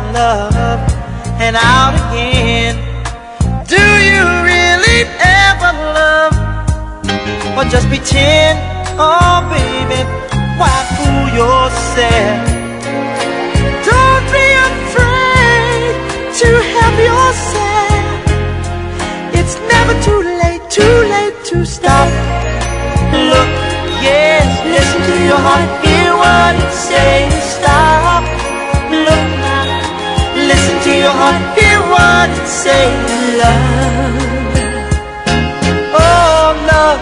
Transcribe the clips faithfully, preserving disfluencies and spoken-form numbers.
love and out again. Do you really ever love, or just pretend? Oh baby, why fool yourself? Don't be afraid to help yourself. It's never too late, too late to stop. Look, yes, listen to your heart, hear what it says. Stop. Look now, listen to your heart, hear what it says. Love, oh love,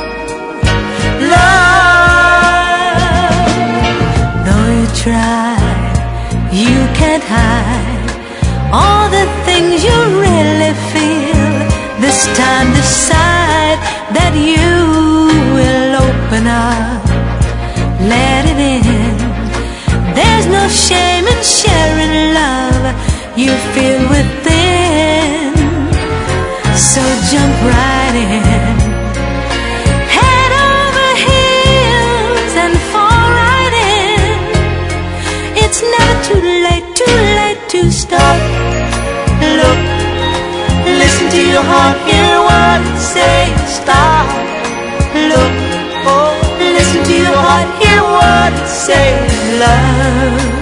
love. Though you try, you can't hide all the things you really feel. This time decide that you will open up, let it in. There's no shame in sharing love you feel within. So jump right in, head over heels and fall right in. It's never too late, too late to stop. Look, listen to your heart, hear what it says. Stop. Look, oh, listen to your heart, hear what it says. Love.